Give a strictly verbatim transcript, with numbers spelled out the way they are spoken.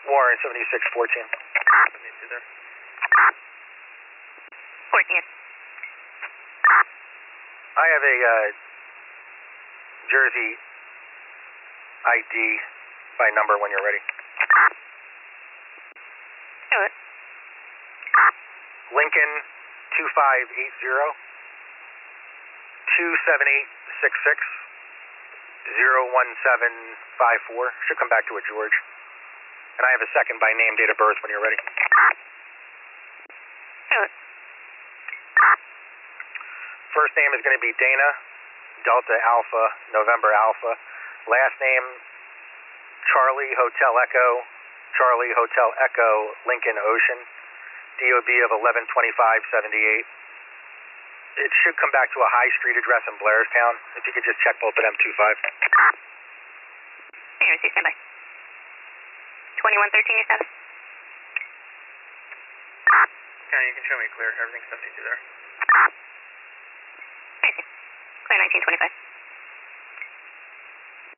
Warren, seventy-six fourteen. seventy-two there. fourteen. I have a uh, Jersey I D by number when you're ready. Do it. Lincoln two five eight zero, two seven eight six six, zero one seven five four. Should come back to a George. And I have a second by name, date of birth when you're ready. Do it. First name is going to be Dana, Delta Alpha, November Alpha. Last name, Charlie Hotel Echo, Charlie Hotel Echo, Lincoln Ocean. D O B of eleven twenty-five seventy-eight. It should come back to a High Street address in Blairstown. If you could just check both of them, two five. Here, see, stand by. twenty-one thirteen, your status? Yeah, you can show me clear. Everything's seventy-two there. Clear nineteen twenty-five.